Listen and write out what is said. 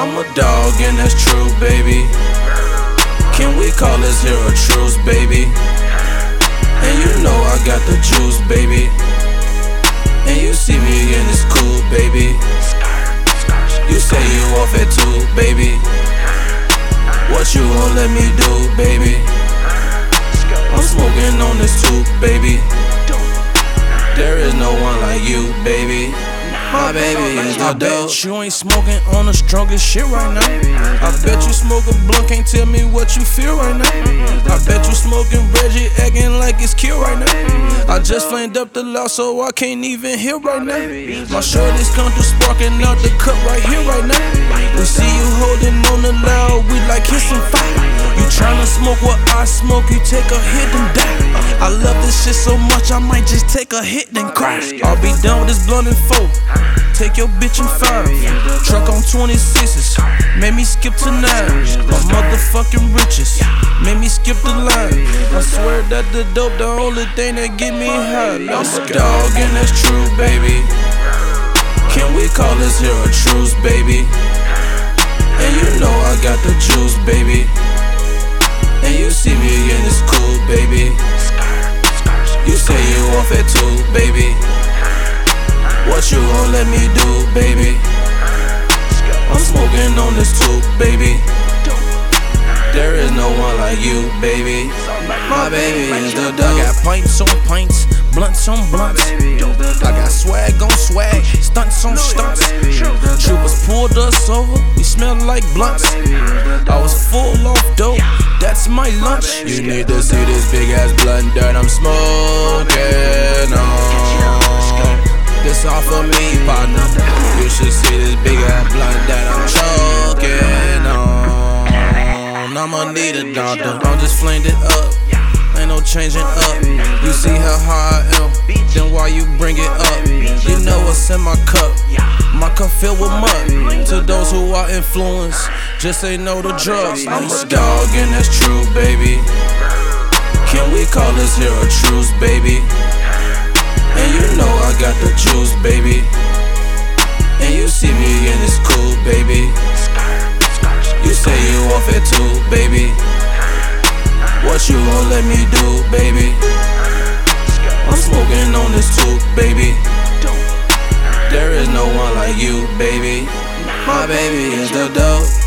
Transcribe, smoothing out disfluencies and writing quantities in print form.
I'm a dog and that's true, baby. Can we call this here a truce, baby? And you know I got the juice, baby. And you see me and it's cool, baby. You say you off at 2, baby. What you gon' let me do, baby? I'm smoking on this too, baby. There is no one like you, baby. My baby is the dope. I bet you ain't smoking on the strongest shit right now. I bet you smoke a blunt, can't tell me what you feel right now. I bet you smoking Reggie, acting like it's kill right now. I just flamed up the loud, so I can't even hear right now. My shirt is come through sparking out the cup right here right now. We see you holding on the loud, we like hit some fire. You tryna smoke what I smoke, you take a hit and die. I love this shit so much, I might just take a hit and cry. I'll be done with this blunt in 4. Take your bitch in 5. Truck on 26s, made me skip to 9. My motherfucking riches, made me skip the line. I swear that the dope, the only thing that get me high. I'm a dog and that's true, baby. Can we call this here a truce, baby? And you know I got the juice, baby. And you see me and it's cool, baby. You say you off at 2, baby. What you gon' let me do, baby? I'm smoking on this too, baby. There is no one like you, baby. My baby is the dope. I got pints on pints, blunts on blunts. I got swag on swag, stunts on stunts. Troopers pulled us over, we smell like blunts. I was full off dope, that's my lunch. You need to see this big ass blunt that I'm smoking on. This all for me, partner. You should see this big ass blunt that I'm choking on. I'ma need a doctor. I just flamed it up, ain't no changing up. You see how high I am, then why you bring it up? You know what's in my cup filled with mud. To those who are influenced, just say no to drugs. I'm a dog and that's true, baby. Can we call this here a truce, baby? And you know I got the juice, baby. And you see me and it's cool, baby. You say you off at 2, baby. What you gon' let me do, baby? I'm smoking on this too, baby. There is no one like you, baby. My baby is the dope.